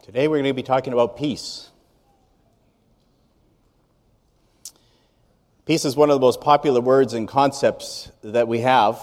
Today we're going to be talking about peace. Peace is one of the most popular words and concepts that we have.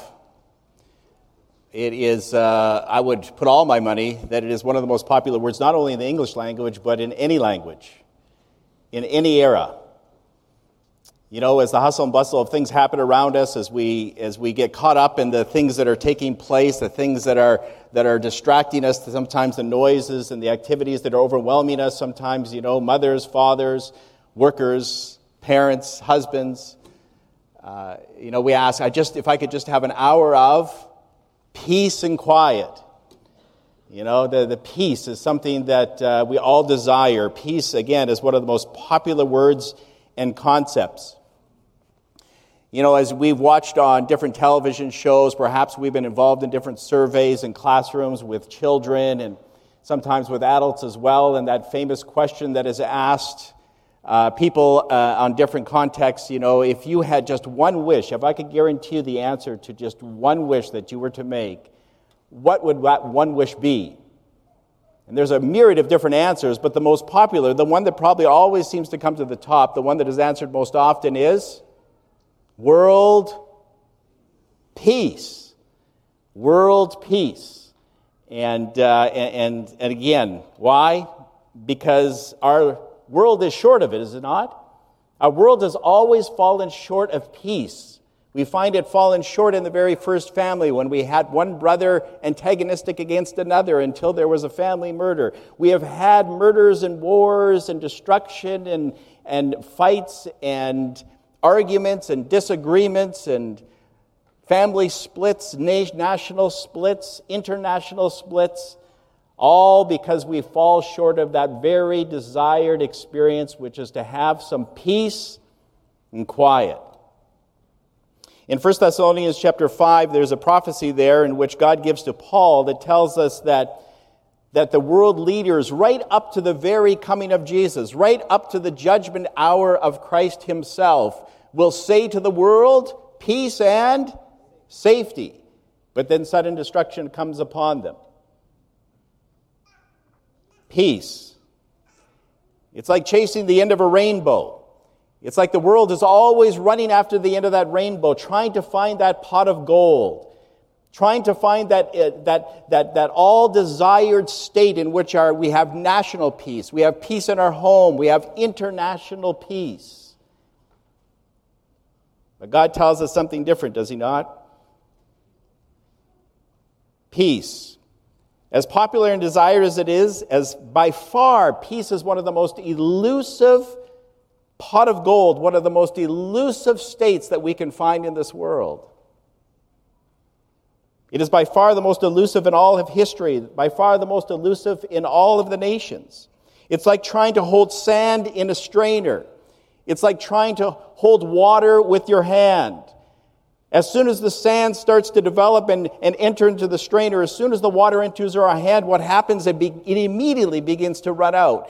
It is, I would put all my money that it is one of the most popular words, not only in the English language, but in any language, in any era. You know, as the hustle and bustle of things happen around us, as we get caught up in the things that are taking place, the things that are distracting us, sometimes the noises and the activities that are overwhelming us, sometimes, mothers, fathers, workers, parents, husbands. We ask, if I could just have an hour of peace and quiet. The peace is something that we all desire. Peace, again, is one of the most popular words and concepts. As we've watched on different television shows, perhaps we've been involved in different surveys in classrooms with children and sometimes with adults as well, and that famous question that is asked people on different contexts, if you had just one wish, if I could guarantee you the answer to just one wish that you were to make, what would that one wish be? And there's a myriad of different answers, but the most popular, the one that probably always seems to come to the top, the one that is answered most often is world peace. World peace. And again, why? Because our world is short of it, is it not? Our world has always fallen short of peace. We find it fallen short in the very first family when we had one brother antagonistic against another until there was a family murder. We have had murders and wars and destruction and fights and arguments and disagreements and family splits, national splits, international splits, all because we fall short of that very desired experience, which is to have some peace and quiet. In 1 Thessalonians chapter 5, there's a prophecy there in which God gives to Paul that tells us that the world leaders, right up to the very coming of Jesus, right up to the judgment hour of Christ himself, will say to the world, peace and safety. But then sudden destruction comes upon them. Peace. It's like chasing the end of a rainbow. It's like the world is always running after the end of that rainbow, trying to find that pot of gold, trying to find that all-desired state in which we have national peace, we have peace in our home, we have international peace. But God tells us something different, does he not? Peace. As popular and desired as it is, as by far, peace is one of the most elusive pot of gold, one of the most elusive states that we can find in this world. It is by far the most elusive in all of history, by far the most elusive in all of the nations. It's like trying to hold sand in a strainer. It's like trying to hold water with your hand. As soon as the sand starts to develop and enter into the strainer, as soon as the water enters our hand, what happens? It immediately begins to run out.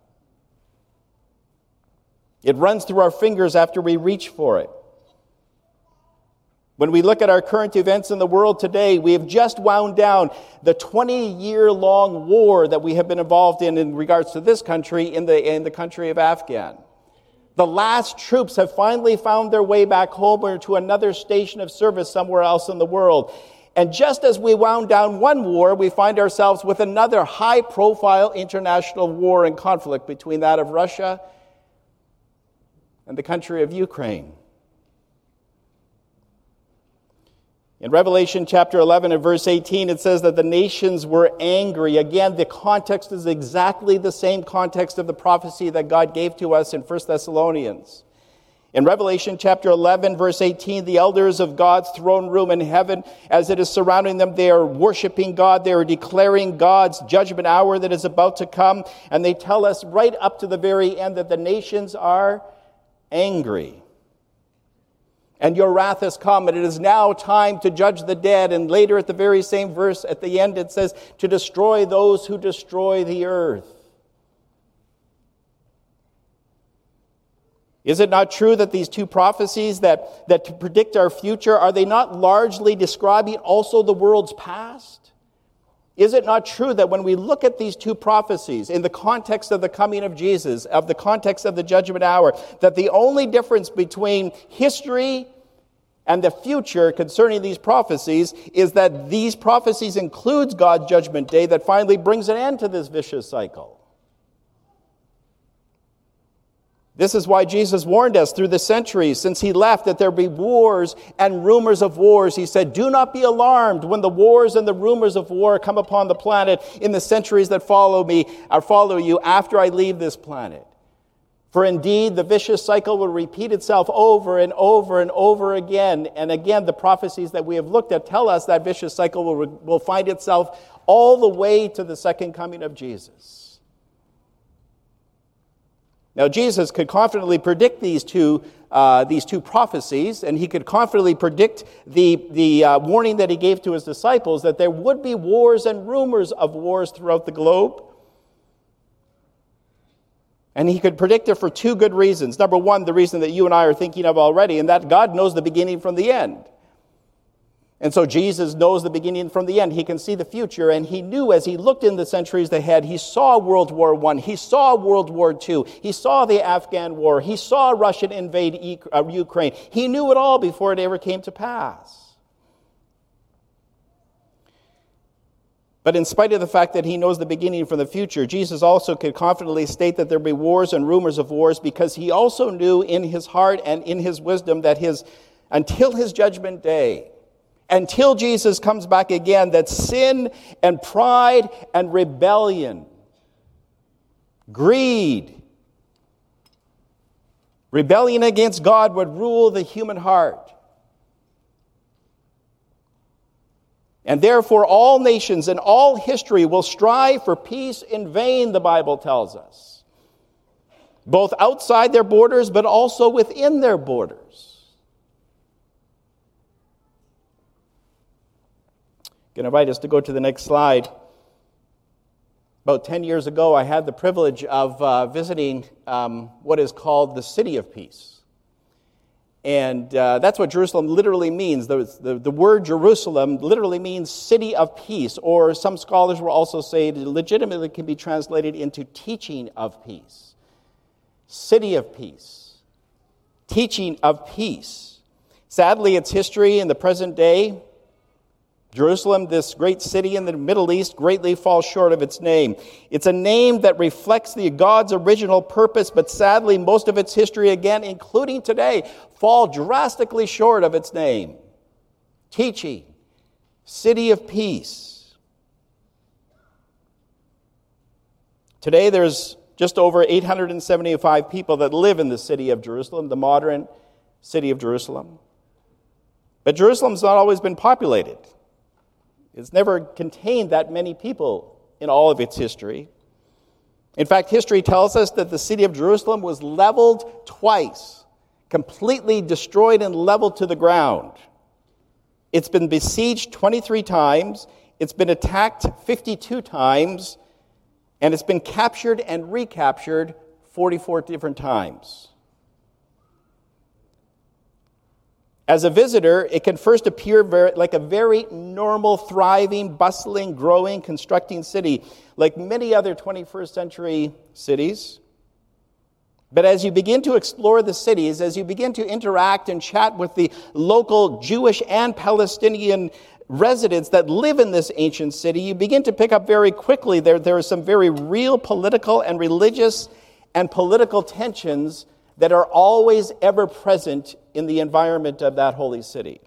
It runs through our fingers after we reach for it. When we look at our current events in the world today, we have just wound down the 20-year-long war that we have been involved in regards to this country, in the country of Afghan. The last troops have finally found their way back home or to another station of service somewhere else in the world. And just as we wound down one war, we find ourselves with another high-profile international war and conflict between that of Russia and the country of Ukraine. In Revelation chapter 11 and verse 18, it says that the nations were angry. Again, the context is exactly the same context of the prophecy that God gave to us in 1 Thessalonians. In Revelation chapter 11, verse 18, the elders of God's throne room in heaven, as it is surrounding them, they are worshiping God. They are declaring God's judgment hour that is about to come. And they tell us right up to the very end that the nations are angry. And your wrath has come, and it is now time to judge the dead. And later at the very same verse, at the end, it says, to destroy those who destroy the earth. Is it not true that these two prophecies that to predict our future, are they not largely describing also the world's past? Is it not true that when we look at these two prophecies in the context of the coming of Jesus, of the context of the judgment hour, that the only difference between history and the future concerning these prophecies is that these prophecies includes God's judgment day that finally brings an end to this vicious cycle? This is why Jesus warned us through the centuries since he left that there be wars and rumors of wars. He said, "Do not be alarmed when the wars and the rumors of war come upon the planet in the centuries that follow you after I leave this planet. For indeed, the vicious cycle will repeat itself over and over and over again." And again, the prophecies that we have looked at tell us that vicious cycle will find itself all the way to the second coming of Jesus. Now, Jesus could confidently predict these two prophecies, and he could confidently predict the warning that he gave to his disciples that there would be wars and rumors of wars throughout the globe. And he could predict it for two good reasons. Number one, the reason that you and I are thinking of already, and that God knows the beginning from the end. And so Jesus knows the beginning from the end. He can see the future, and he knew as he looked in the centuries ahead, he saw World War I, he saw World War II, he saw the Afghan War, he saw Russia invade Ukraine. He knew it all before it ever came to pass. But in spite of the fact that he knows the beginning from the future, Jesus also could confidently state that there be wars and rumors of wars because he also knew in his heart and in his wisdom that until his judgment day, until Jesus comes back again, that sin and pride and rebellion, greed, rebellion against God would rule the human heart. And therefore all nations and all history will strive for peace in vain, the Bible tells us. Both outside their borders, but also within their borders. I'm going to invite us to go to the next slide. About 10 years ago, I had the privilege of visiting what is called the City of Peace. And that's what Jerusalem literally means. The word Jerusalem literally means city of peace, or some scholars will also say it legitimately can be translated into teaching of peace. City of peace. Teaching of peace. Sadly, its history in the present day, Jerusalem, this great city in the Middle East, greatly falls short of its name. It's a name that reflects God's original purpose, but sadly, most of its history, again, including today, fall drastically short of its name. Teaching, city of peace. Today, there's just over 875 people that live in the city of Jerusalem, the modern city of Jerusalem. But Jerusalem's not always been populated. It's never contained that many people in all of its history. In fact, history tells us that the city of Jerusalem was leveled twice, completely destroyed and leveled to the ground. It's been besieged 23 times, it's been attacked 52 times, and it's been captured and recaptured 44 different times. As a visitor, it can first appear like a very normal, thriving, bustling, growing, constructing city, like many other 21st century cities. But as you begin to explore the cities, as you begin to interact and chat with the local Jewish and Palestinian residents that live in this ancient city, you begin to pick up very quickly there are some very real political and religious and political tensions that are always ever present in the environment of that holy city.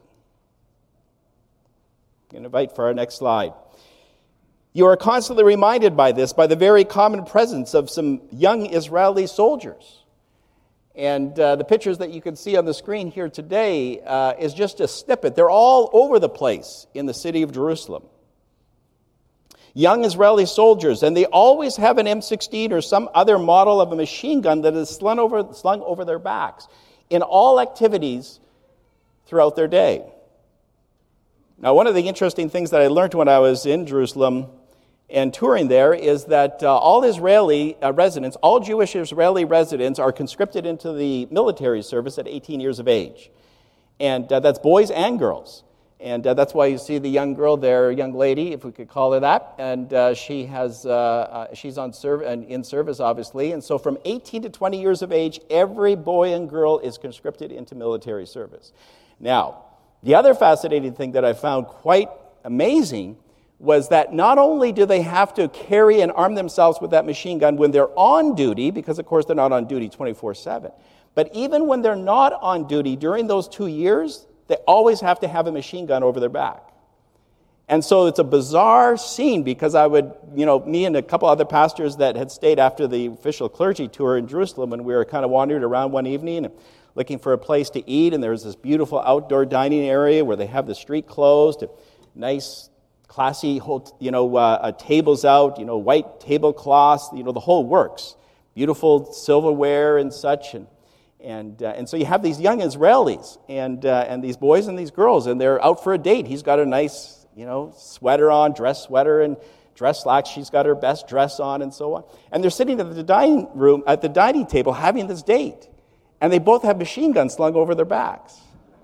I'm going to invite for our next slide. You are constantly reminded by the very common presence of some young Israeli soldiers. And the pictures that you can see on the screen here today is just a snippet. They're all over the place in the city of Jerusalem. Young Israeli soldiers, and they always have an M16 or some other model of a machine gun that is slung over their backs in all activities throughout their day. Now, one of the interesting things that I learned when I was in Jerusalem and touring there is that all Israeli residents, all Jewish Israeli residents are conscripted into the military service at 18 years of age. And that's boys and girls. And that's why you see the young girl there, young lady, if we could call her that, and she's on in service, obviously. And so from 18 to 20 years of age, every boy and girl is conscripted into military service. Now, the other fascinating thing that I found quite amazing was that not only do they have to carry and arm themselves with that machine gun when they're on duty, because of course they're not on duty 24/7, but even when they're not on duty during those 2 years, they always have to have a machine gun over their back. And so it's a bizarre scene because me and a couple other pastors that had stayed after the official clergy tour in Jerusalem, and we were kind of wandering around one evening and looking for a place to eat, and there was this beautiful outdoor dining area where they have the street closed, nice, classy, tables out, white tablecloths, the whole works, beautiful silverware and such, and so you have these young Israelis and these boys and these girls, and they're out for a date. He's got a nice, sweater on, dress sweater and dress slacks. She's got her best dress on, and so on. And they're sitting at the dining table having this date, and they both have machine guns slung over their backs.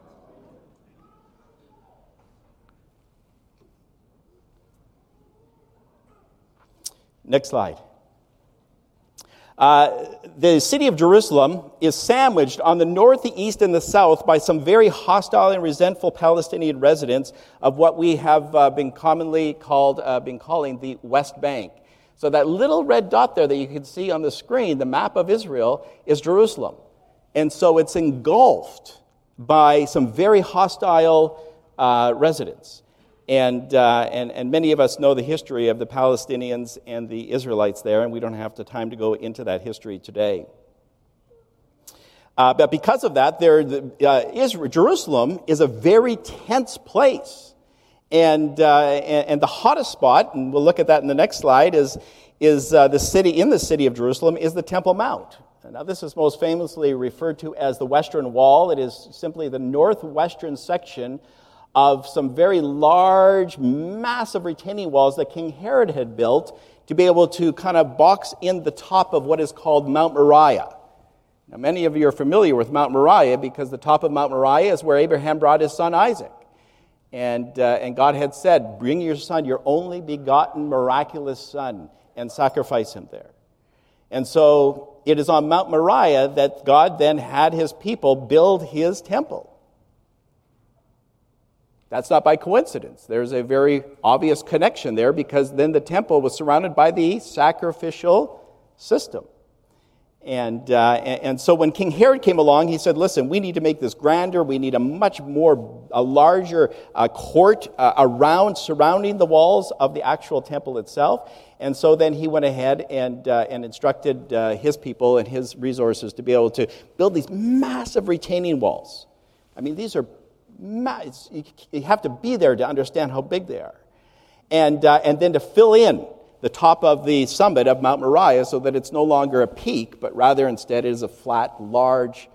Next slide. The city of Jerusalem is sandwiched on the north, the east, and the south by some very hostile and resentful Palestinian residents of what we have been calling the West Bank. So that little red dot there that you can see on the screen, the map of Israel, is Jerusalem. And so it's engulfed by some very hostile residents. And many of us know the history of the Palestinians and the Israelites there, and we don't have the time to go into that history today. But because of that, Jerusalem is a very tense place. And the hottest spot, and we'll look at that in the next slide, is the city of Jerusalem is the Temple Mount. Now, this is most famously referred to as the Western Wall. It is simply the northwestern section of some very large, massive retaining walls that King Herod had built to be able to kind of box in the top of what is called Mount Moriah. Now, many of you are familiar with Mount Moriah because the top of Mount Moriah is where Abraham brought his son Isaac. And God had said, bring your son, your only begotten miraculous son, and sacrifice him there. And so it is on Mount Moriah that God then had his people build his temple. That's not by coincidence. There's a very obvious connection there because then the temple was surrounded by the sacrificial system. And so when King Herod came along, he said, listen, we need to make this grander. We need a larger court surrounding the walls of the actual temple itself. And so then he went ahead and instructed his people and his resources to be able to build these massive retaining walls. I mean, these are you have to be there to understand how big they are. And then to fill in the top of the summit of Mount Moriah so that it's no longer a peak, but rather instead it is a flat, large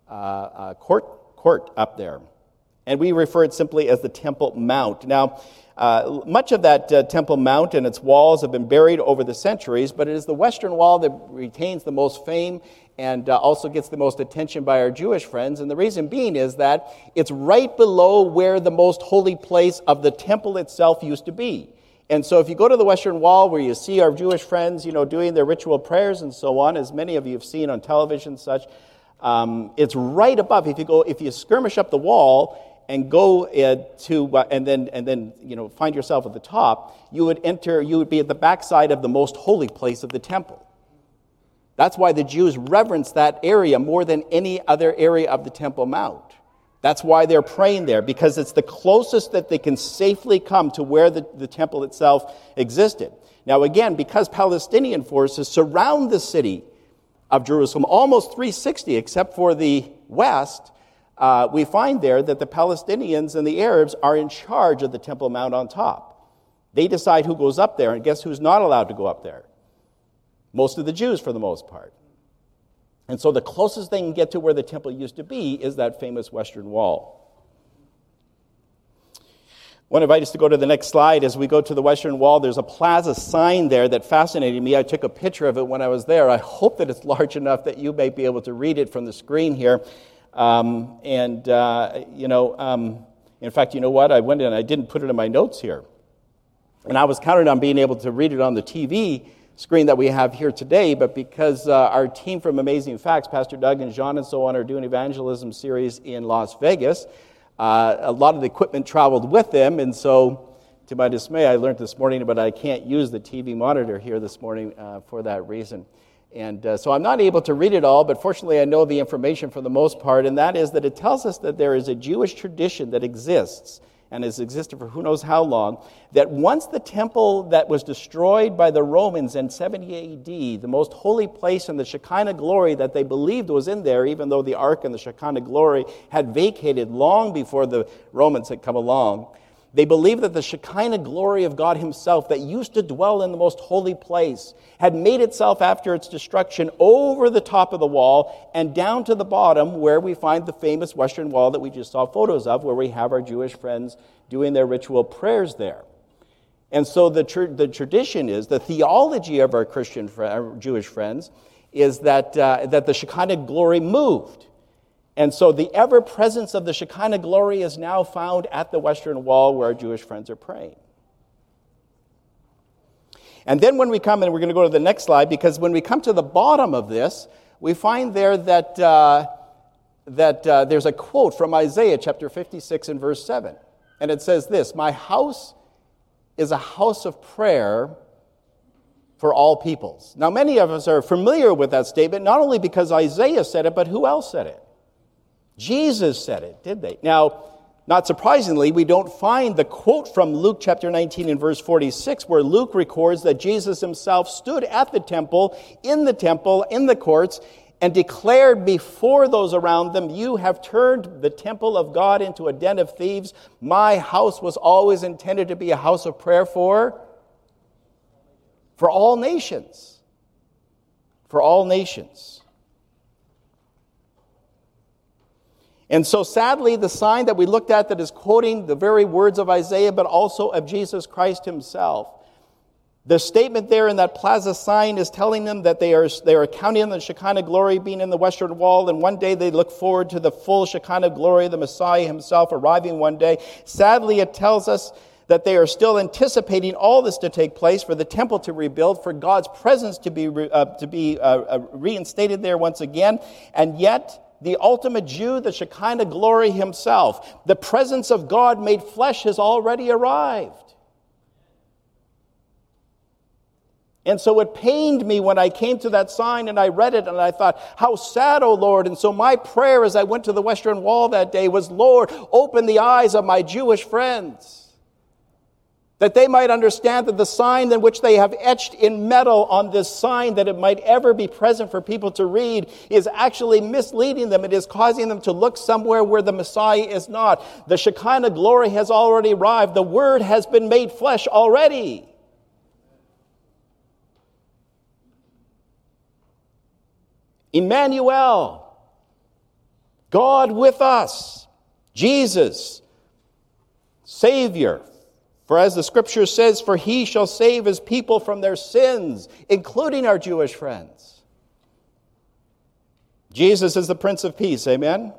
court up there. And we refer it simply as the Temple Mount. Now, much of that Temple Mount and its walls have been buried over the centuries, but it is the Western Wall that retains the most fame and also gets the most attention by our Jewish friends. And the reason being is that it's right below where the most holy place of the temple itself used to be. And so if you go to the Western Wall where you see our Jewish friends, doing their ritual prayers and so on, as many of you have seen on television and such, it's right above. If you skirmish up the wall and go and then find yourself at the top, you would be at the backside of the most holy place of the temple. That's why the Jews reverence that area more than any other area of the Temple Mount. That's why they're praying there, because it's the closest that they can safely come to where the temple itself existed. Now again, because Palestinian forces surround the city of Jerusalem almost 360, except for the west, we find there that the Palestinians and the Arabs are in charge of the Temple Mount on top. They decide who goes up there, and guess who's not allowed to go up there? Most of the Jews, for the most part. And so the closest they can get to where the temple used to be is that famous Western Wall. I want to invite us to go to the next slide. As we go to the Western Wall, there's a plaza sign there that fascinated me. I took a picture of it when I was there. I hope that it's large enough that you may be able to read it from the screen here. It's In fact, you know what? I went in and I didn't put it in my notes here. And I was counting on being able to read it on the TV screen that we have here today, but because our team from Amazing Facts, Pastor Doug and John and so on, are doing evangelism series in Las Vegas, a lot of the equipment traveled with them, and so to my dismay, I learned this morning, but I can't use the TV monitor here this morning for that reason. And so I'm not able to read it all, but fortunately I know the information for the most part, and that is that it tells us that there is a Jewish tradition that exists, and has existed for who knows how long, that once the temple that was destroyed by the Romans in 70 AD, the most holy place in the Shekinah glory that they believed was in there, even though the Ark and the Shekinah glory had vacated long before the Romans had come along, they believed that the Shekinah glory of God himself that used to dwell in the most holy place had made itself after its destruction over the top of the wall and down to the bottom where we find the famous Western Wall that we just saw photos of, where we have our Jewish friends doing their ritual prayers there. And so the tradition is, the theology of our our Jewish friends is that the Shekinah glory moved. And so the ever-presence of the Shekinah glory is now found at the Western Wall where our Jewish friends are praying. And then when we come, and we're going to go to the next slide, because when we come to the bottom of this, we find there that there's a quote from Isaiah chapter 56 and verse 7. And it says this, "My house is a house of prayer for all peoples." Now many of us are familiar with that statement, not only because Isaiah said it, but who else said it? Jesus said it, did they? Now, not surprisingly, we don't find the quote from Luke chapter 19 and verse 46, where Luke records that Jesus himself stood at the temple, in the courts, and declared before those around them, "You have turned the temple of God into a den of thieves. My house was always intended to be a house of prayer for all nations." For all nations. And so sadly, the sign that we looked at that is quoting the very words of Isaiah, but also of Jesus Christ himself, the statement there in that plaza sign is telling them that they are counting on the Shekinah glory being in the Western Wall, and one day they look forward to the full Shekinah glory of the Messiah himself arriving one day. Sadly, it tells us that they are still anticipating all this to take place, for the temple to rebuild, for God's presence to be reinstated there once again, and yet the ultimate Jew, the Shekinah glory himself, the presence of God made flesh, has already arrived. And so it pained me when I came to that sign and I read it and I thought, how sad, O Lord. And so my prayer as I went to the Western Wall that day was, Lord, open the eyes of my Jewish friends, that they might understand that the sign in which they have etched in metal on this sign, that it might ever be present for people to read, is actually misleading them. It is causing them to look somewhere where the Messiah is not. The Shekinah glory has already arrived. The Word has been made flesh already. Emmanuel, God with us, Jesus, Savior. For as the Scripture says, for he shall save his people from their sins, including our Jewish friends. Jesus is the Prince of Peace, amen?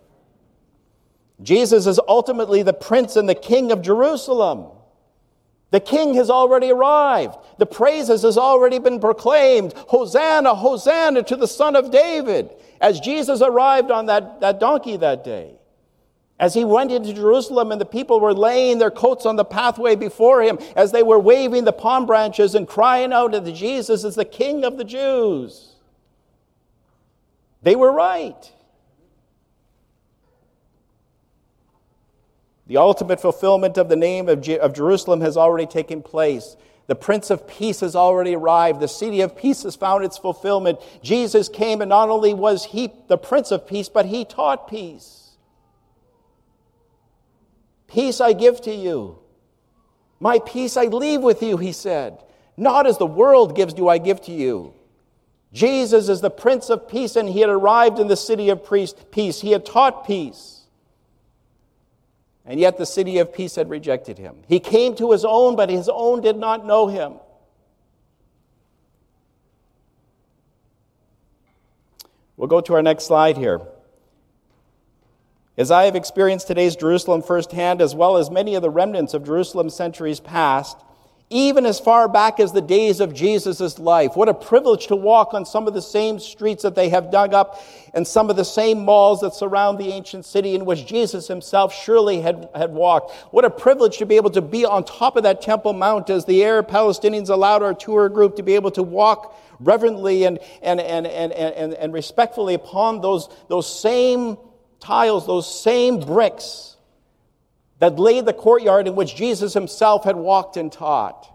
Jesus is ultimately the Prince and the King of Jerusalem. The King has already arrived. The praises has already been proclaimed. Hosanna, Hosanna to the Son of David. As Jesus arrived on that donkey that day. As he went into Jerusalem and the people were laying their coats on the pathway before him, as they were waving the palm branches and crying out that Jesus is the King of the Jews. They were right. The ultimate fulfillment of the name of Jerusalem has already taken place. The Prince of Peace has already arrived. The city of peace has found its fulfillment. Jesus came, and not only was he the Prince of Peace, but he taught peace. Peace I give to you. My peace I leave with you, he said. Not as the world gives do I give to you. Jesus is the Prince of Peace, and he had arrived in the city of peace. He had taught peace. And yet the city of peace had rejected him. He came to his own, but his own did not know him. We'll go to our next slide here. As I have experienced today's Jerusalem firsthand, as well as many of the remnants of Jerusalem centuries past, even as far back as the days of Jesus' life. What a privilege to walk on some of the same streets that they have dug up and some of the same malls that surround the ancient city in which Jesus himself surely had walked. What a privilege to be able to be on top of that Temple Mount as the Arab Palestinians allowed our tour group to be able to walk reverently and respectfully upon those same tiles, those same bricks that laid the courtyard in which Jesus himself had walked and taught.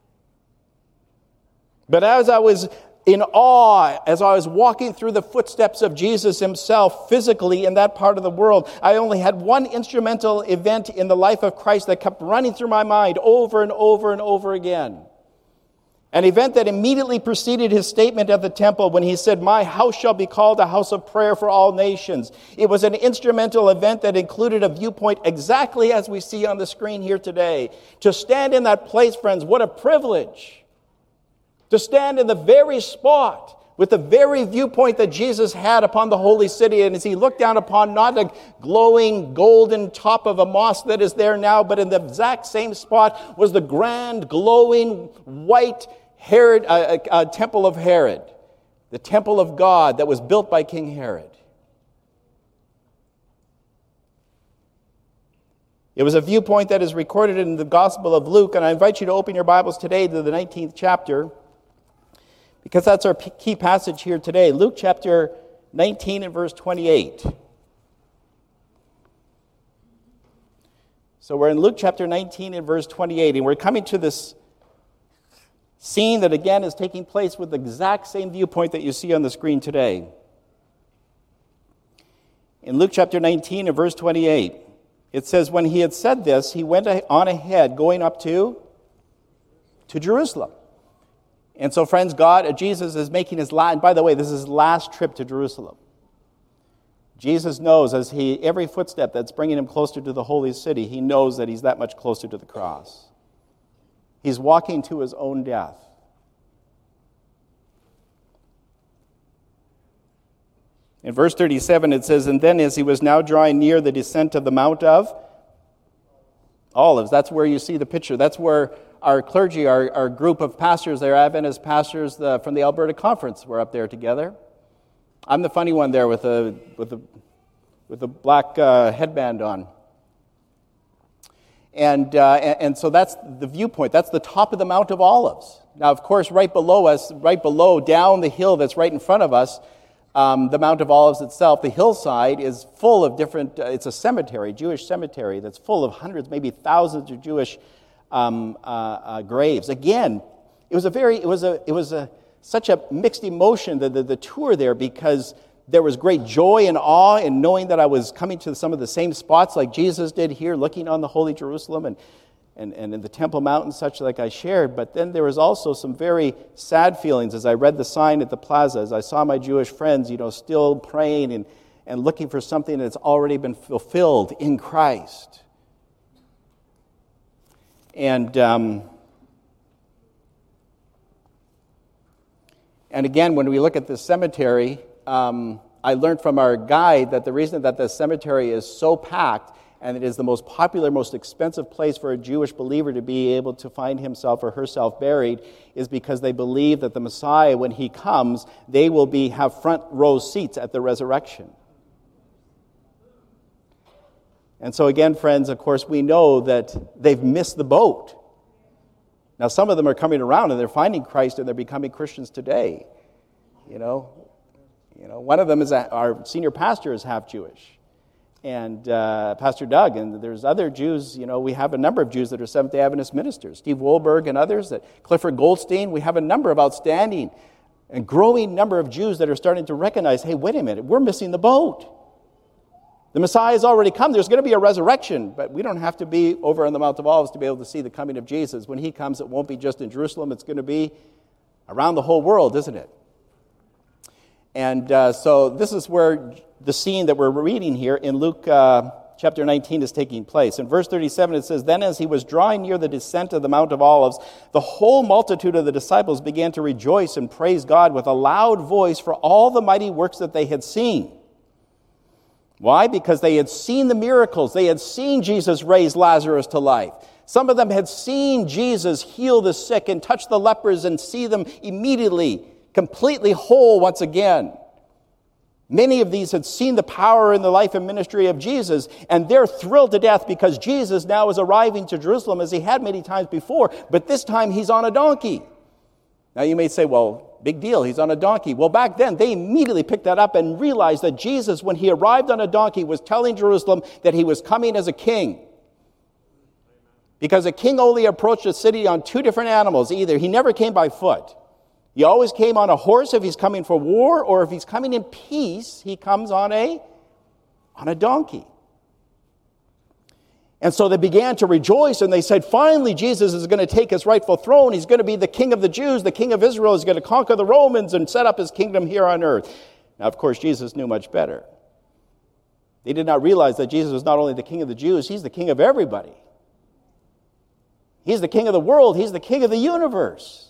But as I was in awe, as I was walking through the footsteps of Jesus himself physically in that part of the world, I only had one instrumental event in the life of Christ that kept running through my mind over and over and over again. An event that immediately preceded his statement at the temple when he said, "My house shall be called a house of prayer for all nations." It was an instrumental event that included a viewpoint exactly as we see on the screen here today. To stand in that place, friends, what a privilege. To stand in the very spot with the very viewpoint that Jesus had upon the holy city. And as he looked down upon not a glowing golden top of a mosque that is there now, but in the exact same spot was the grand glowing white Herod, temple of Herod, the temple of God that was built by King Herod. It was a viewpoint that is recorded in the Gospel of Luke, and I invite you to open your Bibles today to the 19th chapter, because that's our key passage here today. Luke chapter 19 and verse 28. So we're in Luke chapter 19 and verse 28, and we're coming to this scene that again is taking place with the exact same viewpoint that you see on the screen today. In Luke chapter 19 and verse 28, it says, "When he had said this, he went on ahead, going up to Jerusalem." And so, friends, Jesus is making his last, and by the way, this is his last trip to Jerusalem. Jesus knows every footstep that's bringing him closer to the holy city, he knows that he's that much closer to the cross. He's walking to his own death. In verse 37, it says, "And then as he was now drawing near the descent of the Mount of Olives," that's where you see the picture. That's where our clergy, our group of pastors, their Adventist pastors from the Alberta Conference, were up there together. I'm the funny one there with the black headband on. And so that's the viewpoint. That's the top of the Mount of Olives. Now, of course, right below us, right below, down the hill that's right in front of us, the Mount of Olives itself, the hillside is full of different, it's a cemetery, Jewish cemetery, that's full of hundreds, maybe thousands of Jewish graves. Again, it was such a mixed emotion, the tour there, because there was great joy and awe in knowing that I was coming to some of the same spots like Jesus did here, looking on the holy Jerusalem and in the Temple Mount and such like I shared. But then there was also some very sad feelings as I read the sign at the plaza, as I saw my Jewish friends, still praying and looking for something that's already been fulfilled in Christ. And again, when we look at this cemetery, I learned from our guide that the reason that the cemetery is so packed and it is the most popular, most expensive place for a Jewish believer to be able to find himself or herself buried is because they believe that the Messiah, when he comes, they will have front row seats at the resurrection. And so again, friends, of course, we know that they've missed the boat. Now, some of them are coming around and they're finding Christ and they're becoming Christians today. One of them is our senior pastor is half Jewish, and Pastor Doug, and there's other Jews. We have a number of Jews that are Seventh-day Adventist ministers, Steve Wohlberg and others, Clifford Goldstein. We have a number of outstanding and growing number of Jews that are starting to recognize, hey, wait a minute, we're missing the boat. The Messiah has already come. There's going to be a resurrection, but we don't have to be over on the Mount of Olives to be able to see the coming of Jesus. When he comes, it won't be just in Jerusalem. It's going to be around the whole world, isn't it? And so this is where the scene that we're reading here in Luke chapter 19 is taking place. In verse 37, it says, "Then as he was drawing near the descent of the Mount of Olives, the whole multitude of the disciples began to rejoice and praise God with a loud voice for all the mighty works that they had seen. Why? Because they had seen the miracles. They had seen Jesus raise Lazarus to life. Some of them had seen Jesus heal the sick and touch the lepers and see them immediately, completely whole once again. Many of these had seen the power in the life and ministry of Jesus, and they're thrilled to death because Jesus now is arriving to Jerusalem as he had many times before, but this time he's on a donkey. Now you may say, well, big deal, he's on a donkey. Well, back then they immediately picked that up and realized that Jesus, when he arrived on a donkey, was telling Jerusalem that he was coming as a king. Because a king only approached a city on two different animals. Either he never came by foot. He always came on a horse if he's coming for war, or if he's coming in peace, he comes on a donkey. And so they began to rejoice, and they said, finally, Jesus is going to take his rightful throne. He's going to be the king of the Jews, the king of Israel. He's going to conquer the Romans and set up his kingdom here on earth. Now, of course, Jesus knew much better. They did not realize that Jesus was not only the king of the Jews, he's the king of everybody. He's the king of the world. He's the king of the universe.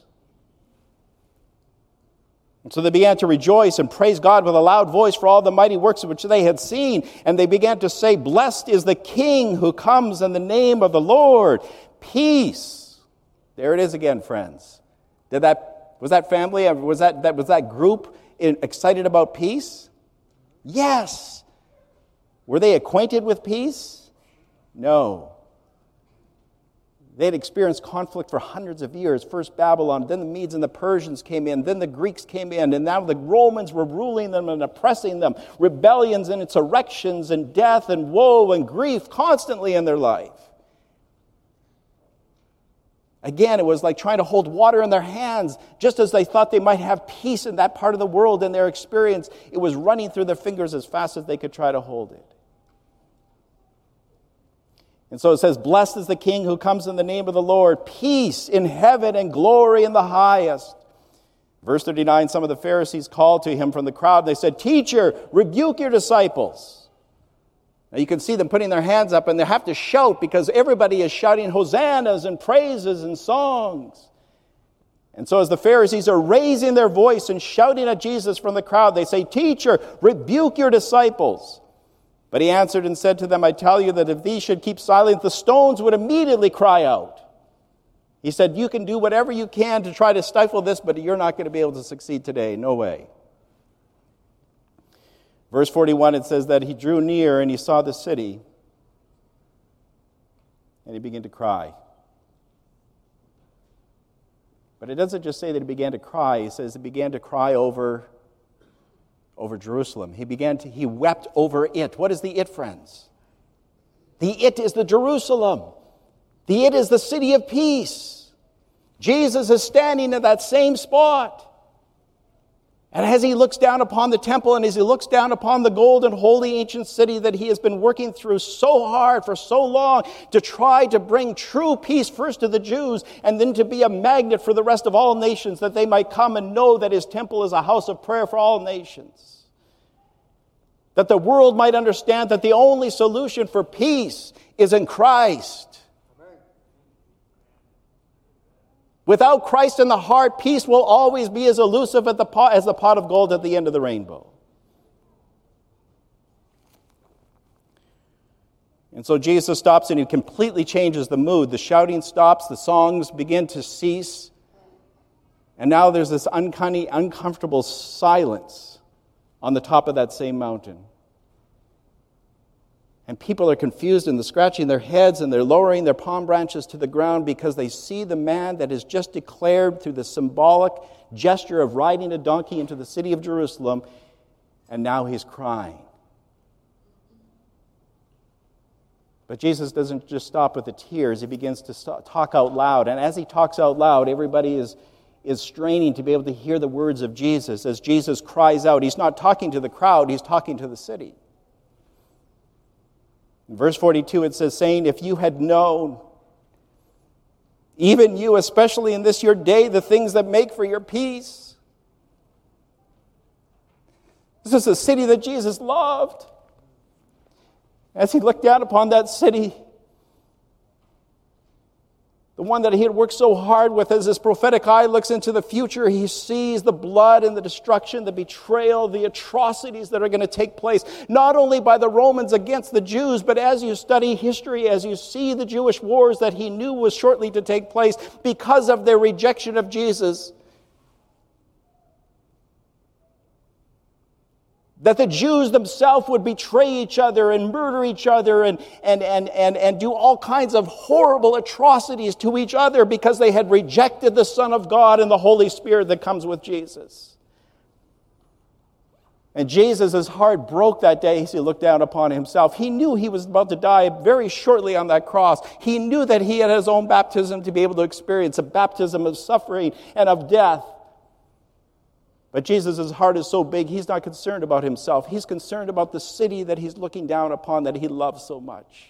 And so they began to rejoice and praise God with a loud voice for all the mighty works which they had seen. And they began to say, blessed is the King who comes in the name of the Lord. Peace. There it is again, friends. Was that family, was that group excited about peace? Yes. Were they acquainted with peace? No. They had experienced conflict for hundreds of years. First Babylon, then the Medes and the Persians came in, then the Greeks came in, and now the Romans were ruling them and oppressing them. Rebellions and insurrections and death and woe and grief constantly in their life. Again, it was like trying to hold water in their hands. Just as they thought they might have peace in that part of the world in their experience, it was running through their fingers as fast as they could try to hold it. And so it says, blessed is the King who comes in the name of the Lord, peace in heaven and glory in the highest. Verse 39, some of the Pharisees called to him from the crowd. They said, teacher, rebuke your disciples. Now you can see them putting their hands up, and they have to shout because everybody is shouting hosannas and praises and songs. And so as the Pharisees are raising their voice and shouting at Jesus from the crowd, they say, teacher, rebuke your disciples. But he answered and said to them, I tell you that if these should keep silent, the stones would immediately cry out. He said, you can do whatever you can to try to stifle this, but you're not going to be able to succeed today. No way. Verse 41, it says that he drew near and he saw the city, and he began to cry. But it doesn't just say that he began to cry. He says he began to cry over Jerusalem. He wept over it. What is the it, friends? The it is the Jerusalem. The it is the city of peace. Jesus is standing at that same spot. And as he looks down upon the temple and as he looks down upon the golden, holy, ancient city that he has been working through so hard for so long to try to bring true peace first to the Jews and then to be a magnet for the rest of all nations, that they might come and know that his temple is a house of prayer for all nations. That the world might understand that the only solution for peace is in Christ. Without Christ in the heart, peace will always be as elusive as the pot of gold at the end of the rainbow. And so Jesus stops and he completely changes the mood. The shouting stops, the songs begin to cease. And now there's this uncanny, uncomfortable silence on the top of that same mountain. And people are confused and they're scratching their heads and they're lowering their palm branches to the ground because they see the man that is just declared through the symbolic gesture of riding a donkey into the city of Jerusalem, and now he's crying. But Jesus doesn't just stop with the tears. He begins to talk out loud. And as he talks out loud, everybody is straining to be able to hear the words of Jesus. As Jesus cries out, he's not talking to the crowd, he's talking to the city. In verse 42 it says, saying, if you had known, even you, especially in this your day, the things that make for your peace. This is a city that Jesus loved. As he looked down upon that city, The one that he had worked so hard with. As his prophetic eye looks into the future, he sees the blood and the destruction, the betrayal, the atrocities that are going to take place, not only by the Romans against the Jews, but as you study history, as you see the Jewish wars that he knew was shortly to take place because of their rejection of Jesus. That the Jews themselves would betray each other and murder each other and do all kinds of horrible atrocities to each other because they had rejected the Son of God and the Holy Spirit that comes with Jesus. And Jesus' heart broke that day as he looked down upon himself. He knew he was about to die very shortly on that cross. He knew that he had his own baptism to be able to experience, a baptism of suffering and of death. But Jesus' heart is so big, he's not concerned about himself. He's concerned about the city that he's looking down upon that he loves so much.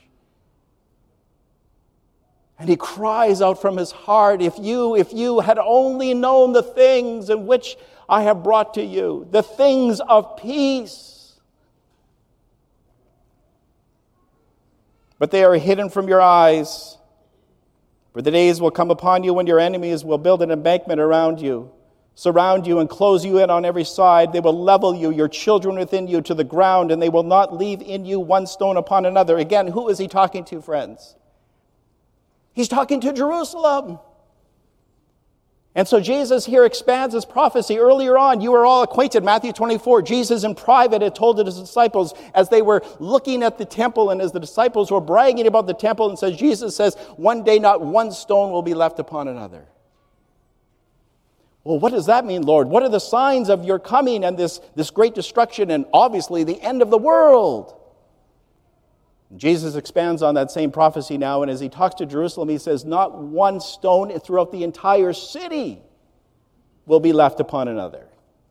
And he cries out from his heart, if you had only known the things in which I have brought to you, the things of peace. But they are hidden from your eyes. For the days will come upon you when your enemies will build an embankment around you, surround you and close you in on every side. They will level you, your children within you, to the ground, and they will not leave in you one stone upon another. Again, who is he talking to, friends? He's talking to Jerusalem. And so Jesus here expands his prophecy. Earlier on, you are all acquainted, Matthew 24, Jesus in private had told his disciples as they were looking at the temple and as the disciples were bragging about the temple, and says, Jesus says, one day not one stone will be left upon another. Well, what does that mean, Lord? What are the signs of your coming and this great destruction and obviously the end of the world? Jesus expands on that same prophecy now, and as he talks to Jerusalem, he says, not one stone throughout the entire city will be left upon another.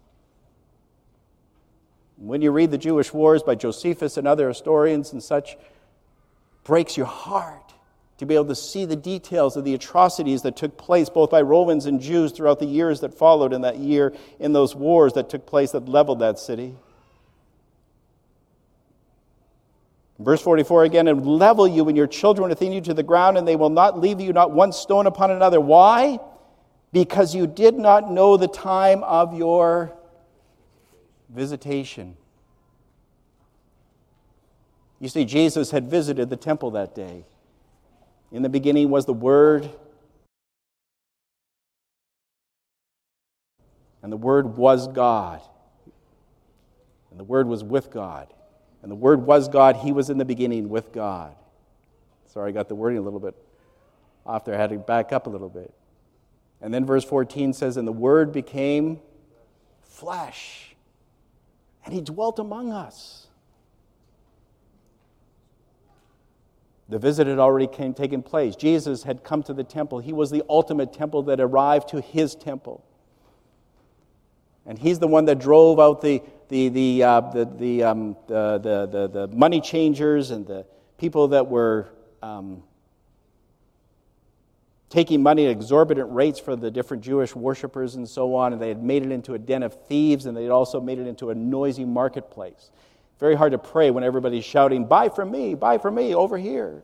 When you read the Jewish wars by Josephus and other historians and such, breaks your heart to be able to see the details of the atrocities that took place both by Romans and Jews throughout the years that followed in that year, in those wars that took place that leveled that city. Verse 44 again, and level you and your children within you to the ground, and they will not leave you not one stone upon another. Why? Because you did not know the time of your visitation. You see, Jesus had visited the temple that day. In the beginning was the Word, and the Word was God, and the Word was with God, and the Word was God. He was in the beginning with God. Sorry, I got the wording a little bit off there. I had to back up a little bit. And then verse 14 says, and the Word became flesh, and He dwelt among us. The visit had already taken place. Jesus had come to the temple. He was the ultimate temple that arrived to His temple. And He's the one that drove out the money changers and the people that were taking money at exorbitant rates for the different Jewish worshipers and so on. And they had made it into a den of thieves, and they had also made it into a noisy marketplace. Very hard to pray when everybody's shouting, buy from me, over here.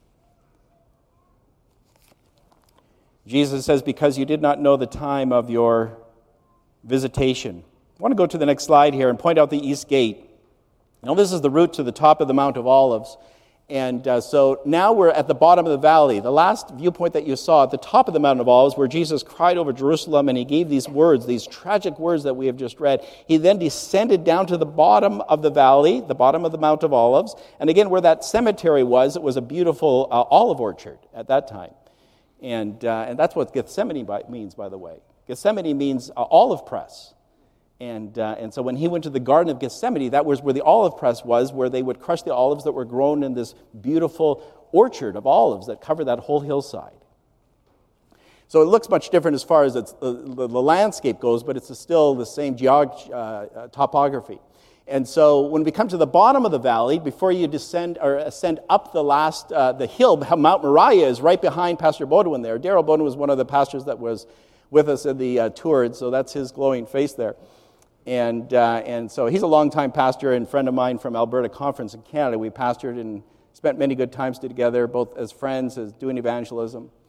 Jesus says, because you did not know the time of your visitation. I want to go to the next slide here and point out the east gate. Now this is the route to the top of the Mount of Olives. And so now we're at the bottom of the valley. The last viewpoint that you saw at the top of the Mount of Olives, where Jesus cried over Jerusalem and He gave these words, these tragic words that we have just read. He then descended down to the bottom of the valley, the bottom of the Mount of Olives. And again, where that cemetery was, it was a beautiful olive orchard at that time. And that's what Gethsemane means, by the way. Gethsemane means olive press. And so when He went to the Garden of Gethsemane, that was where the olive press was, where they would crush the olives that were grown in this beautiful orchard of olives that covered that whole hillside. So it looks much different as far as the landscape goes, but it's still the same topography. And so when we come to the bottom of the valley, before you descend or ascend up the hill, Mount Moriah is right behind Pastor Bodwin there. Darrell Bodwin was one of the pastors that was with us in the tour, and so that's his glowing face there. And so he's a longtime pastor and friend of mine from Alberta Conference in Canada. We pastored and spent many good times together, both as friends, as doing evangelism.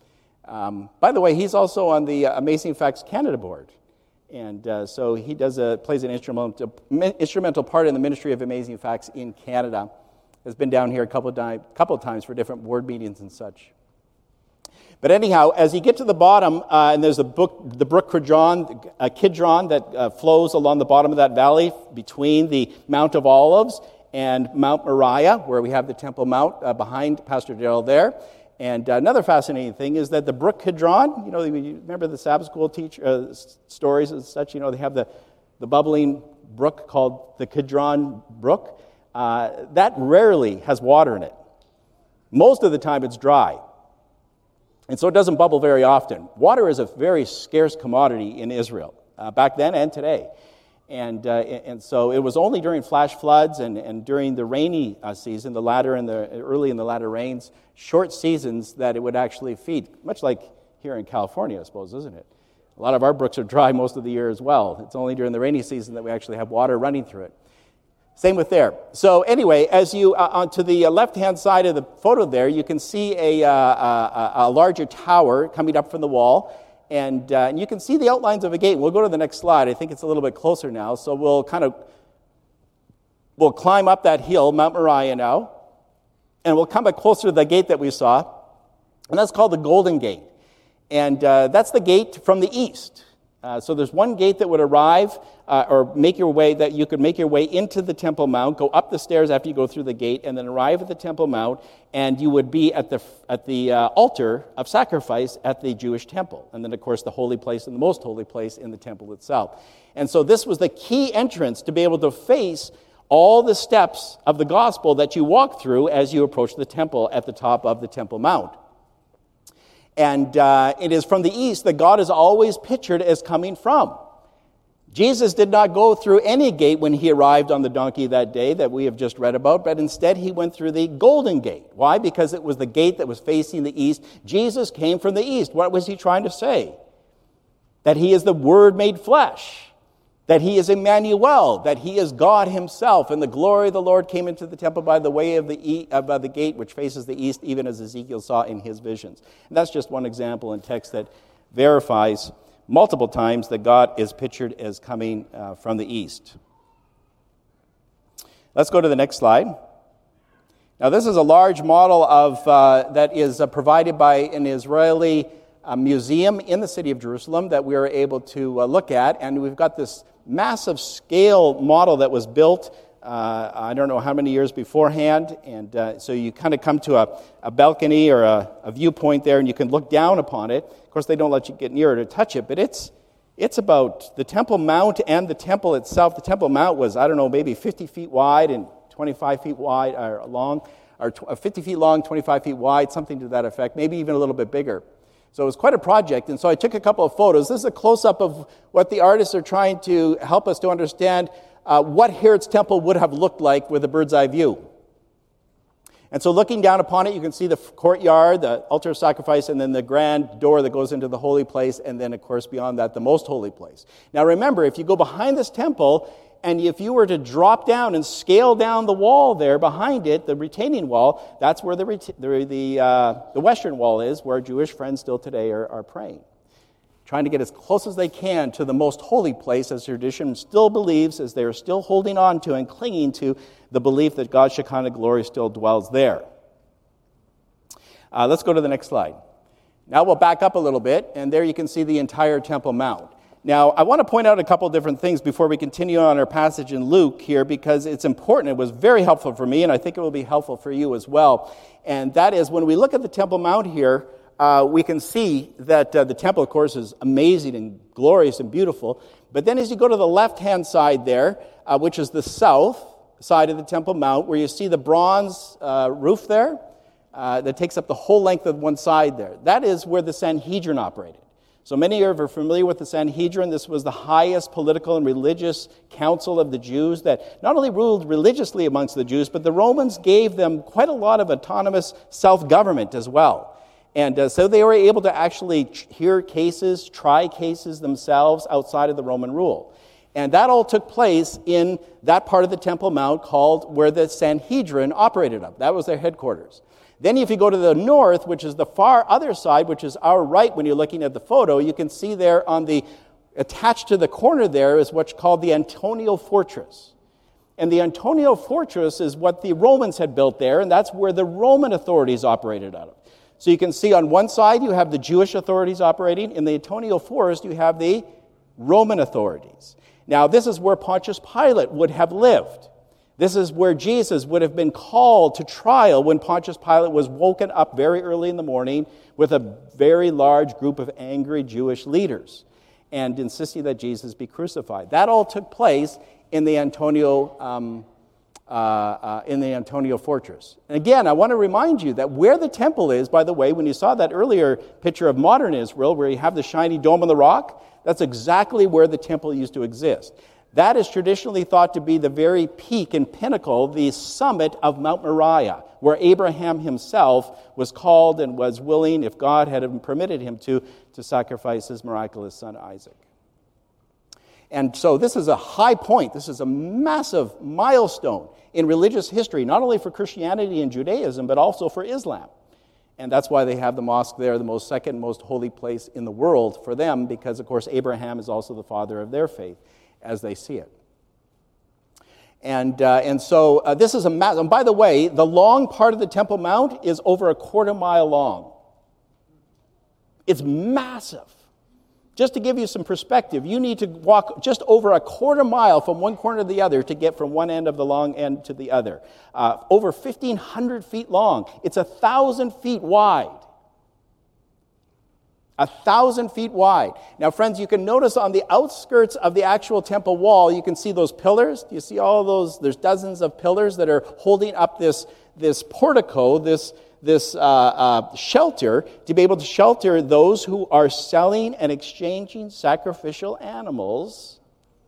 By the way, he's also on the Amazing Facts Canada board. And so he plays an instrumental part in the Ministry of Amazing Facts in Canada. Has been down here a couple of times for different board meetings and such. But anyhow, as you get to the bottom, and there's the brook Kidron that flows along the bottom of that valley between the Mount of Olives and Mount Moriah, where we have the Temple Mount behind Pastor Darrell there. And another fascinating thing is that the brook Kidron, you remember the Sabbath school stories and such, they have the bubbling brook called the Kidron Brook. That rarely has water in it. Most of the time it's dry. And so it doesn't bubble very often. Water is a very scarce commodity in Israel, back then and today. And so it was only during flash floods and during the rainy season, early and the latter rains, short seasons, that it would actually feed. Much like here in California, I suppose, isn't it? A lot of our brooks are dry most of the year as well. It's only during the rainy season that we actually have water running through it. Same with there. So anyway, as you onto the left-hand side of the photo there, you can see a larger tower coming up from the wall. And you can see the outlines of a gate. We'll go to the next slide. I think it's a little bit closer now. So we'll climb up that hill, Mount Moriah now, and we'll come back closer to the gate that we saw. And that's called the Golden Gate. And that's the gate from the east. So there's one gate that would arrive or that you could make your way into the Temple Mount, go up the stairs after you go through the gate, and then arrive at the Temple Mount, and you would be at the altar of sacrifice at the Jewish temple. And then, of course, the holy place and the most holy place in the temple itself. And so this was the key entrance to be able to face all the steps of the gospel that you walk through as you approach the temple at the top of the Temple Mount. And it is from the east that God is always pictured as coming from. Jesus did not go through any gate when he arrived on the donkey that day that we have just read about, but instead he went through the Golden Gate. Why? Because it was the gate that was facing the east. Jesus came from the east. What was he trying to say? That he is the Word made flesh. That he is Emmanuel, that he is God himself, and the glory of the Lord came into the temple by the way of the gate which faces the east, even as Ezekiel saw in his visions. And that's just one example in text that verifies multiple times that God is pictured as coming from the east. Let's go to the next slide. Now, this is a large model of that is provided by an Israeli museum in the city of Jerusalem that we are able to look at, and we've got this massive scale model that was built I don't know how many years beforehand, and so you kind of come to a balcony or a viewpoint there, and you can look down upon it. Of course, they don't let you get near it or touch it, but it's about the Temple Mount and the temple itself. The Temple Mount was, I don't know, maybe 50 feet wide and 25 feet wide or long, or 50 feet long, 25 feet wide, something to that effect, maybe even a little bit bigger. So it was quite a project, and so I took a couple of photos. This is a close-up of what the artists are trying to help us to understand what Herod's temple would have looked like with a bird's-eye view. And so looking down upon it, you can see the courtyard, the altar of sacrifice, and then the grand door that goes into the holy place, and then, of course, beyond that, the most holy place. Now remember, if you go behind this temple, and if you were to drop down and scale down the wall there behind it, the retaining wall, that's where the western wall is, where Jewish friends still today are praying. Trying to get as close as they can to the most holy place, as tradition still believes, as they are still holding on to and clinging to the belief that God's Shekinah glory still dwells there. Let's go to the next slide. Now we'll back up a little bit, and there you can see the entire Temple Mount. Now, I want to point out a couple different things before we continue on our passage in Luke here, because it's important. It was very helpful for me, and I think it will be helpful for you as well. And that is, when we look at the Temple Mount here, we can see that the temple, of course, is amazing and glorious and beautiful. But then as you go to the left-hand side there, which is the south side of the Temple Mount, where you see the bronze roof there, that takes up the whole length of one side there. That is where the Sanhedrin operated. So many of you are familiar with the Sanhedrin. This was the highest political and religious council of the Jews that not only ruled religiously amongst the Jews, but the Romans gave them quite a lot of autonomous self-government as well. And so they were able to actually hear cases, try cases themselves outside of the Roman rule. And that all took place in that part of the Temple Mount called where the Sanhedrin operated up. That was their headquarters. Then if you go to the north, which is the far other side, which is our right when you're looking at the photo, you can see there attached to the corner there is what's called the Antonia Fortress. And the Antonia Fortress is what the Romans had built there, and that's where the Roman authorities operated out of. So you can see on one side you have the Jewish authorities operating. In the Antonia Forest you have the Roman authorities. Now this is where Pontius Pilate would have lived. This is where Jesus would have been called to trial when Pontius Pilate was woken up very early in the morning with a very large group of angry Jewish leaders and insisting that Jesus be crucified. That all took place in the Antonia Fortress. And again, I want to remind you that where the temple is, by the way, when you saw that earlier picture of modern Israel where you have the shiny dome on the rock, that's exactly where the temple used to exist. That is traditionally thought to be the very peak and pinnacle, the summit of Mount Moriah, where Abraham himself was called and was willing, if God had permitted him to sacrifice his miraculous son Isaac. And so this is a high point. This is a massive milestone in religious history, not only for Christianity and Judaism, but also for Islam. And that's why they have the mosque there, the second most holy place in the world for them, because, of course, Abraham is also the father of their faith, as they see it. And so this is and by the way, the long part of the Temple Mount is over a quarter mile long. It's massive. Just to give you some perspective, you need to walk just over a quarter mile from one corner to the other to get from one end of the long end to the other. Over 1,500 feet long. It's 1,000 feet wide. 1,000 feet wide. Now, friends, you can notice on the outskirts of the actual temple wall, you can see those pillars. Do you see all those? There's dozens of pillars that are holding up this portico, this shelter, to be able to shelter those who are selling and exchanging sacrificial animals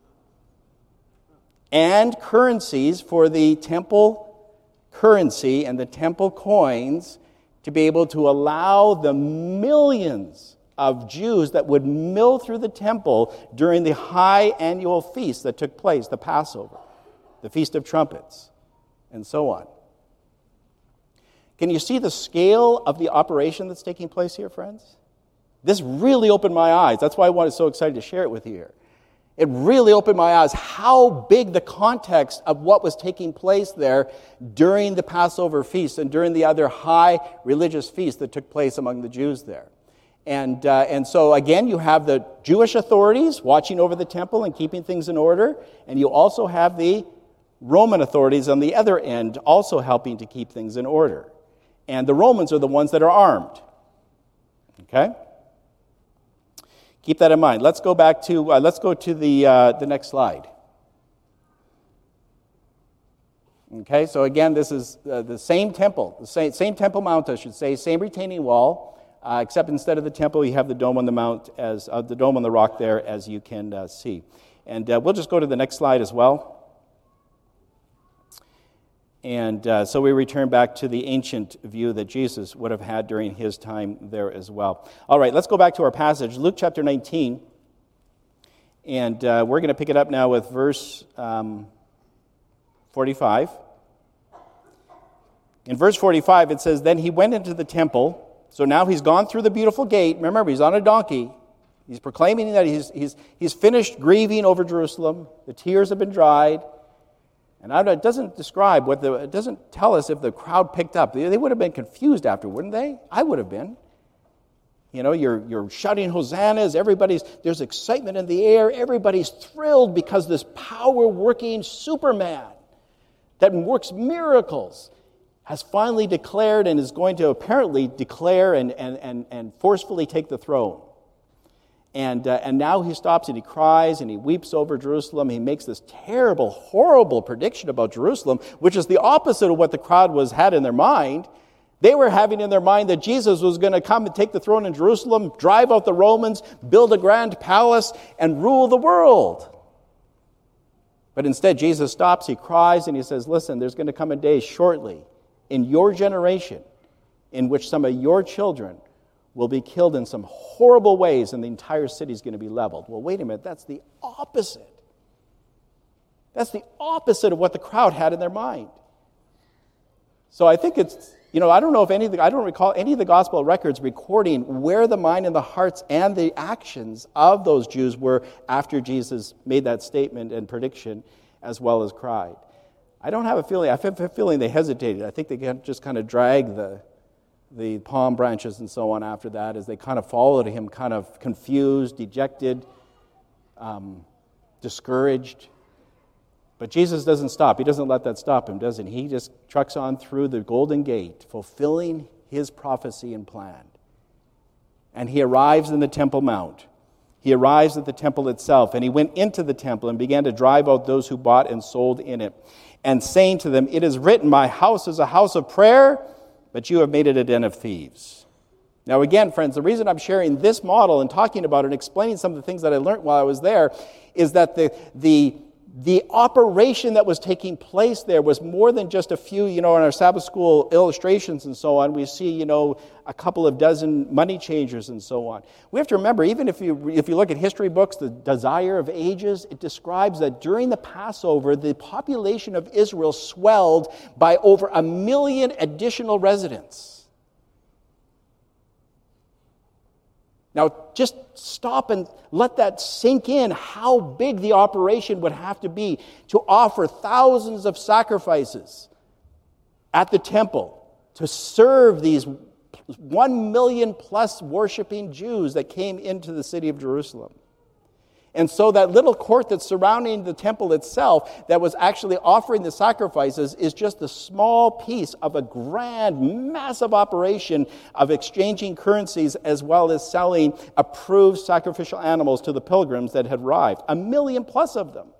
and currencies for the temple currency and the temple coins, to be able to allow the millions of Jews that would mill through the temple during the high annual feast that took place, the Passover, the Feast of Trumpets, and so on. Can you see the scale of the operation that's taking place here, friends? This really opened my eyes. That's why I was so excited to share it with you here. It really opened my eyes how big the context of what was taking place there during the Passover feast and during the other high religious feasts that took place among the Jews there. And so, again, you have the Jewish authorities watching over the temple and keeping things in order, and you also have the Roman authorities on the other end also helping to keep things in order. And the Romans are the ones that are armed. Okay? Keep that in mind. Let's go back to the next slide. Okay, so again, this is the same temple, the same Temple Mount, I should say, same retaining wall, except instead of the temple, you have the dome on the mount, as the dome on the rock there, as you can see. And we'll just go to the next slide as well. And so we return back to the ancient view that Jesus would have had during his time there as well. All right, let's go back to our passage, Luke chapter 19. And we're going to pick it up now with verse 45. In verse 45, it says, "Then he went into the temple." So now he's gone through the beautiful gate. Remember, he's on a donkey. He's proclaiming that he's finished grieving over Jerusalem. The tears have been dried. And it doesn't describe it doesn't tell us if the crowd picked up. They would have been confused after, wouldn't they? I would have been. You know, you're shouting hosannas. There's excitement in the air. Everybody's thrilled because this power-working Superman that works miracles has finally declared and is going to apparently declare and forcefully take the throne. And now he stops and he cries and he weeps over Jerusalem. He makes this terrible, horrible prediction about Jerusalem, which is the opposite of what the crowd had in their mind. They were having in their mind that Jesus was going to come and take the throne in Jerusalem, drive out the Romans, build a grand palace, and rule the world. But instead, Jesus stops, he cries, and he says, listen, there's going to come a day shortly in your generation in which some of your children will be killed in some horrible ways, and the entire city is going to be leveled. Well, wait a minute, that's the opposite. That's the opposite of what the crowd had in their mind. So I think it's I don't know if I don't recall any of the gospel records recording where the mind and the hearts and the actions of those Jews were after Jesus made that statement and prediction as well as cried. I don't have a feeling. I have a feeling they hesitated. I think they just kind of dragged the palm branches and so on after that as they kind of followed him, kind of confused, dejected, discouraged. But Jesus doesn't stop. He doesn't let that stop him, doesn't he? He just trucks on through the Golden Gate, fulfilling his prophecy and plan. And he arrives in the Temple Mount. He arrives at the temple itself, and he went into the temple and began to drive out those who bought and sold in it, and saying to them, "It is written, my house is a house of prayer, but you have made it a den of thieves." Now again, friends, the reason I'm sharing this model and talking about it and explaining some of the things that I learned while I was there is that the operation that was taking place there was more than just a few, in our Sabbath school illustrations and so on, we see, a couple of dozen money changers and so on. We have to remember, even if you look at history books, the Desire of Ages, it describes that during the Passover, the population of Israel swelled by over 1 million additional residents. Now, just stop and let that sink in, how big the operation would have to be to offer thousands of sacrifices at the temple to serve these 1 million plus worshiping Jews that came into the city of Jerusalem. And so that little court that's surrounding the temple itself that was actually offering the sacrifices is just a small piece of a grand, massive operation of exchanging currencies as well as selling approved sacrificial animals to the pilgrims that had arrived. 1 million plus of them.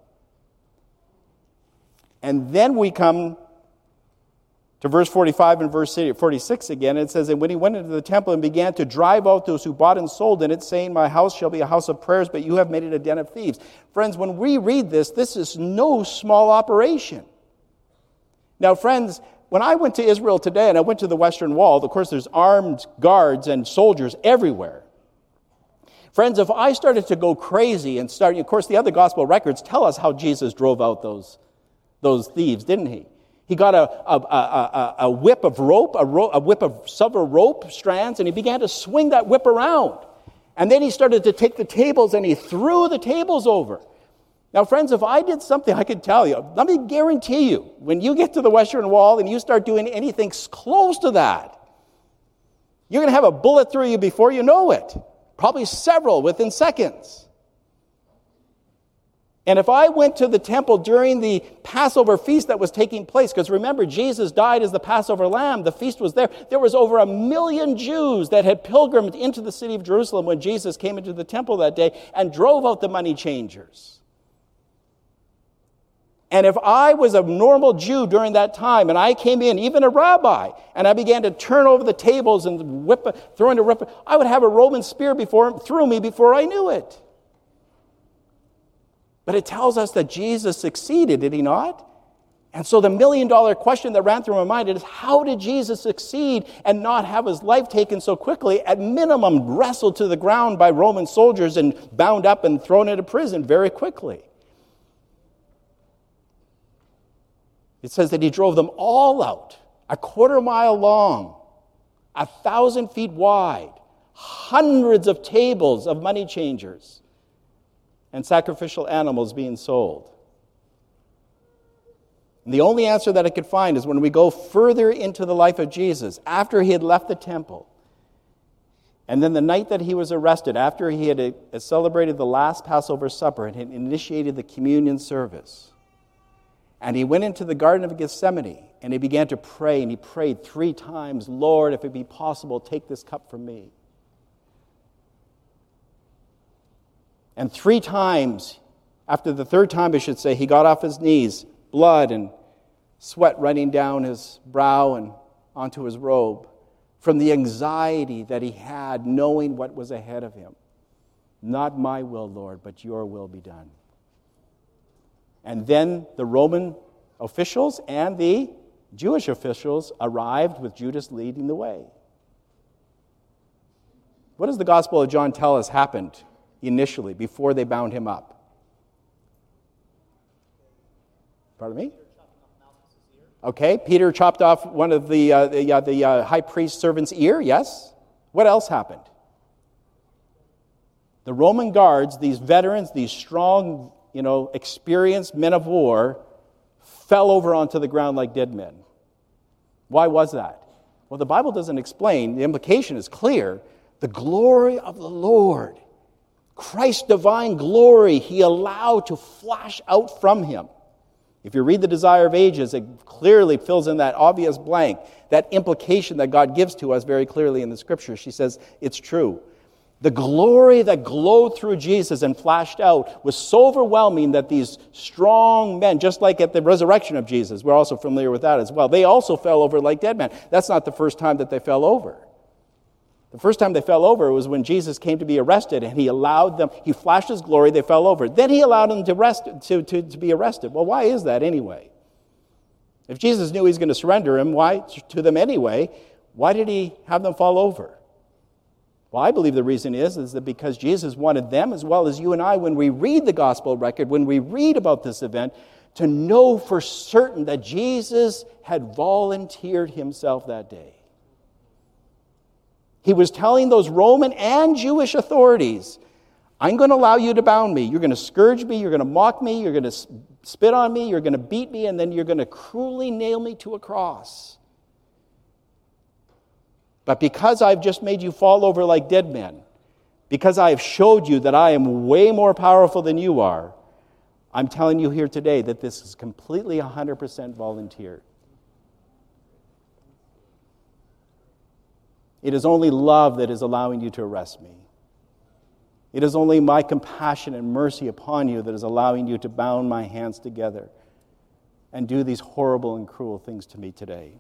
And then we come to verse 45 and verse 46 again. It says, "And when he went into the temple and began to drive out those who bought and sold in it, saying, 'My house shall be a house of prayers, but you have made it a den of thieves.'" Friends, when we read this is no small operation. Now, friends, when I went to Israel today and I went to the Western Wall, of course there's armed guards and soldiers everywhere. Friends, if I started to go crazy and of course the other gospel records tell us how Jesus drove out those thieves, didn't he? He got a whip of rope, a whip of silver rope strands, and he began to swing that whip around. And then he started to take the tables and he threw the tables over. Now, friends, if I did something, I could tell you, let me guarantee you, when you get to the Western Wall and you start doing anything close to that, you're going to have a bullet through you before you know it. Probably several within seconds. And if I went to the temple during the Passover feast that was taking place, because remember, Jesus died as the Passover lamb, the feast was there. There was over 1 million Jews that had pilgrimed into the city of Jerusalem when Jesus came into the temple that day and drove out the money changers. And if I was a normal Jew during that time, and I came in, even a rabbi, and I began to turn over the tables and throw in a whip, I would have a Roman spear through me before I knew it. But it tells us that Jesus succeeded, did he not? And so the $1 million question that ran through my mind is, how did Jesus succeed and not have his life taken so quickly, at minimum wrestled to the ground by Roman soldiers and bound up and thrown into prison very quickly? It says that he drove them all out, 1/4 mile long, 1,000 feet wide, hundreds of tables of money changers, and sacrificial animals being sold. And the only answer that I could find is when we go further into the life of Jesus, after he had left the temple, and then the night that he was arrested, after he had celebrated the last Passover supper and had initiated the communion service, and he went into the Garden of Gethsemane, and he began to pray, and he prayed 3 times, "Lord, if it be possible, take this cup from me." And 3 times, after the 3rd time, I should say, he got off his knees, blood and sweat running down his brow and onto his robe from the anxiety that he had knowing what was ahead of him. "Not my will, Lord, but your will be done." And then the Roman officials and the Jewish officials arrived with Judas leading the way. What does the Gospel of John tell us happened initially, before they bound him up? Pardon me? Okay, Peter chopped off one of the high priest's servant's ear, yes. What else happened? The Roman guards, these veterans, these strong, experienced men of war, fell over onto the ground like dead men. Why was that? Well, the Bible doesn't explain. The implication is clear. The glory of the Lord, Christ's divine glory, he allowed to flash out from him. If you read the Desire of Ages, it clearly fills in that obvious blank, that implication that God gives to us very clearly in the Scripture. She says, it's true. The glory that glowed through Jesus and flashed out was so overwhelming that these strong men, just like at the resurrection of Jesus, we're also familiar with that as well, they also fell over like dead men. That's not the first time that they fell over. The first time they fell over was when Jesus came to be arrested, and he allowed them, he flashed his glory, they fell over. Then he allowed them to be arrested. Well, why is that anyway? If Jesus knew he was going to surrender him, to them anyway, why did he have them fall over? Well, I believe the reason is that because Jesus wanted them, as well as you and I, when we read the gospel record, when we read about this event, to know for certain that Jesus had volunteered himself that day. He was telling those Roman and Jewish authorities, I'm going to allow you to bound me. You're going to scourge me. You're going to mock me. You're going to spit on me. You're going to beat me. And then you're going to cruelly nail me to a cross. But because I've just made you fall over like dead men, because I have showed you that I am way more powerful than you are, I'm telling you here today that this is completely 100% volunteered. It is only love that is allowing you to arrest me. It is only my compassion and mercy upon you that is allowing you to bound my hands together and do these horrible and cruel things to me today.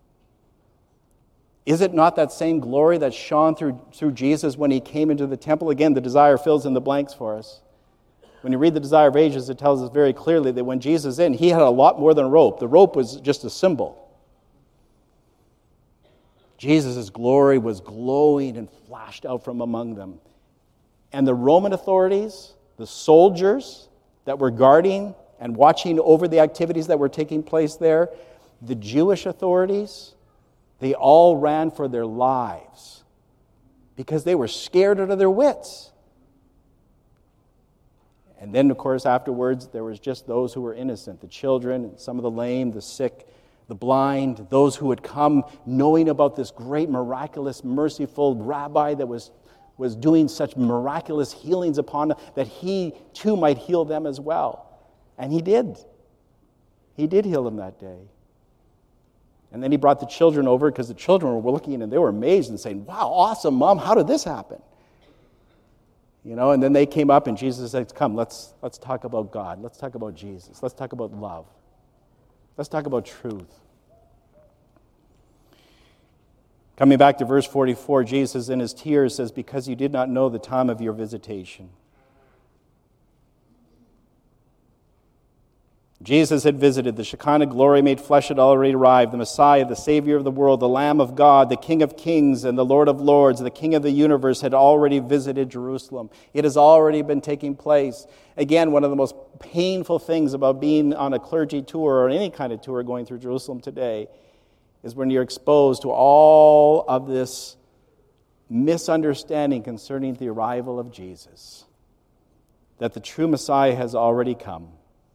Is it not that same glory that shone through Jesus when he came into the temple? Again, the Desire fills in the blanks for us. When you read the Desire of Ages, it tells us very clearly that when Jesus was in, he had a lot more than a rope. The rope was just a symbol. Jesus' glory was glowing and flashed out from among them. And the Roman authorities, the soldiers that were guarding and watching over the activities that were taking place there, the Jewish authorities, they all ran for their lives because they were scared out of their wits. And then, of course, afterwards, there was just those who were innocent, the children, some of the lame, the sick, the blind, those who had come knowing about this great, miraculous, merciful rabbi that was doing such miraculous healings upon them, that he too might heal them as well. And he did. He did heal them that day. And then he brought the children over because the children were looking and they were amazed and saying, wow, awesome, Mom, how did this happen? And then they came up and Jesus said, come, let's talk about God. Let's talk about Jesus. Let's talk about love. Let's talk about truth. Coming back to verse 44, Jesus in his tears says, because you did not know the time of your visitation. Jesus had visited. The Shekinah glory made flesh had already arrived. The Messiah, the Savior of the world, the Lamb of God, the King of kings and the Lord of lords, the King of the universe had already visited Jerusalem. It has already been taking place. Again, one of the most painful things about being on a clergy tour or any kind of tour going through Jerusalem today is when you're exposed to all of this misunderstanding concerning the arrival of Jesus, that the true Messiah has already come.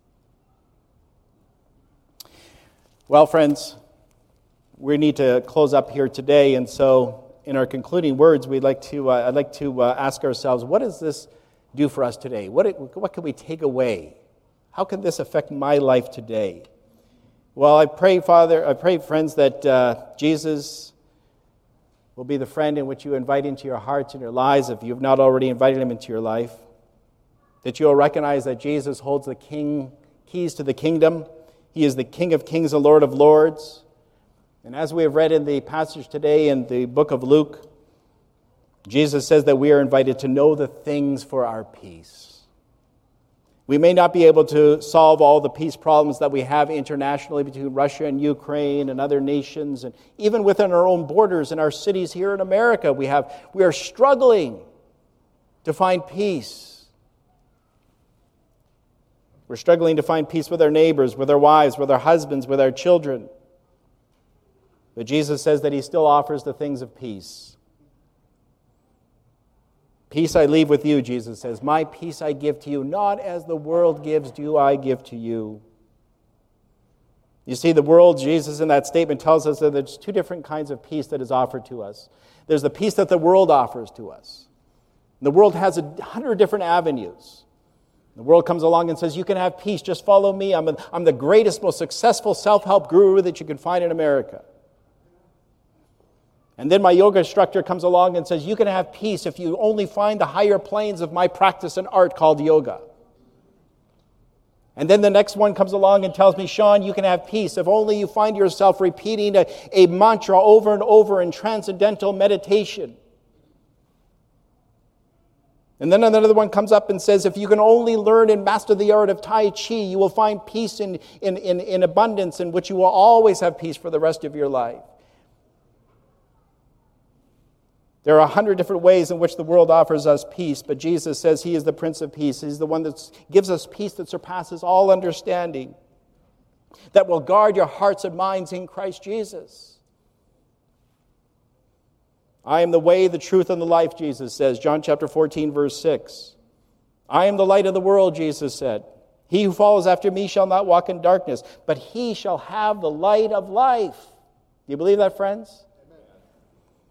Well, friends, we need to close up here today, and so in our concluding words, I'd like to ask ourselves, what does this do for us today? What can we take away? How can this affect my life today? Well, I pray, friends, that Jesus will be the friend in which you invite into your hearts and your lives if you have not already invited him into your life. That you will recognize that Jesus holds the keys to the kingdom. He is the King of kings, the Lord of lords. And as we have read in the passage today in the book of Luke, Jesus says that we are invited to know the things for our peace. We may not be able to solve all the peace problems that we have internationally between Russia and Ukraine and other nations, and even within our own borders in our cities here in America, we are struggling to find peace. We're struggling to find peace with our neighbors, with our wives, with our husbands, with our children. But Jesus says that he still offers the things of peace. Peace I leave with you, Jesus says. My peace I give to you. Not as the world gives, do I give to you. You see, the world, Jesus in that statement tells us that there's two different kinds of peace that is offered to us. There's the peace that the world offers to us. The world has 100 different avenues. The world comes along and says, you can have peace, just follow me. I'm the greatest, most successful self-help guru that you can find in America. And then my yoga instructor comes along and says, you can have peace if you only find the higher planes of my practice and art called yoga. And then the next one comes along and tells me, Sean, you can have peace if only you find yourself repeating a mantra over and over in transcendental meditation. And then another one comes up and says, if you can only learn and master the art of Tai Chi, you will find peace in abundance, in which you will always have peace for the rest of your life. There are 100 different ways in which the world offers us peace, but Jesus says he is the Prince of Peace. He's the one that gives us peace that surpasses all understanding, that will guard your hearts and minds in Christ Jesus. I am the way, the truth, and the life, Jesus says. John chapter 14, verse 6. I am the light of the world, Jesus said. He who follows after me shall not walk in darkness, but he shall have the light of life. Do you believe that, friends?